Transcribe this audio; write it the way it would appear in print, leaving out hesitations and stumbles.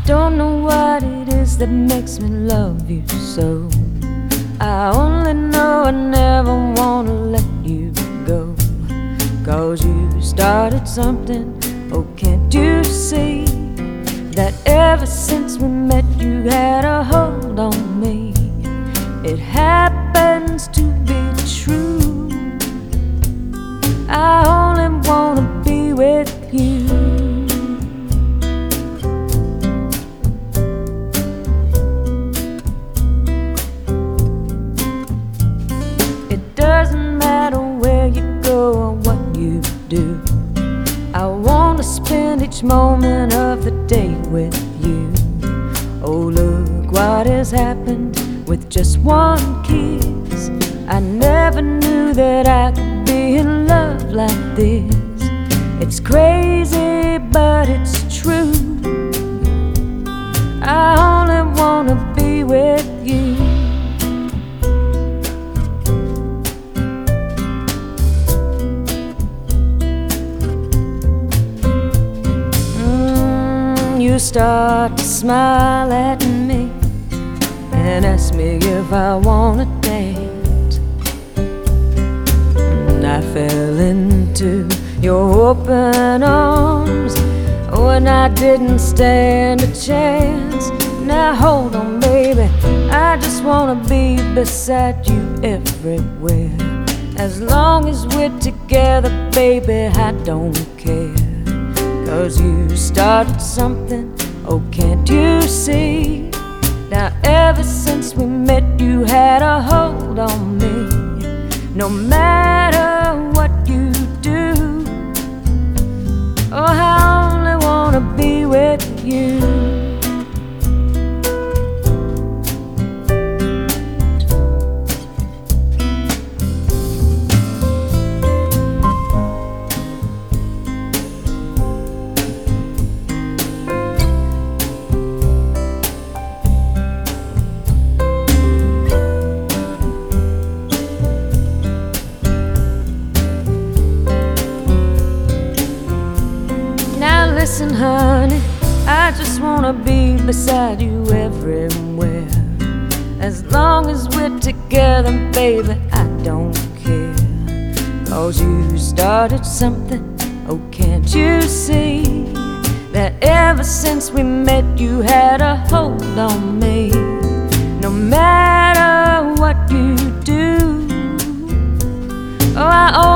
Don't know what it is that makes me love you so. I only know I never wanna let you go. 'Cause you started something, oh can't you see? That ever since we met you had a hold on me. It happens to be true. I only wanna be with you. Doesn't matter where you go or what you do. I wanna spend each moment of the day with you. Oh, look what has happened with just one kiss. I never knew that I could be in love like this. It's crazy, but it's true. I only wanna be with you. You start to smile at me and ask me if I wanna dance, and I fell into your open arms when I didn't stand a chance. Now hold on, baby, I just wanna be beside you everywhere. As long as we're together, baby, I don't care. 'Cause you started something, oh can't you see? Now ever since we met you had a hold on me. No matter what you do, oh I only wanna be with you. Listen, honey, I just wanna be beside you everywhere. As long as we're together, baby, I don't care. 'Cause you started something, oh can't you see? That ever since we met you had a hold on me. No matter what you do, oh I